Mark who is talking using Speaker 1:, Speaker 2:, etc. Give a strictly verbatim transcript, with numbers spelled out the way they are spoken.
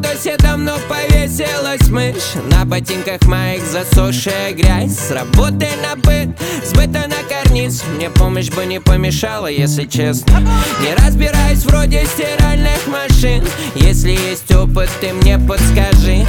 Speaker 1: поясе давно повесилась мышь. На ботинках моих засохшая грязь. С работы на быт, с быта на карниз. Мне помощь бы не помешала, если честно. Не разбираюсь вроде стиральных машин. Если есть опыт, ты мне подскажи.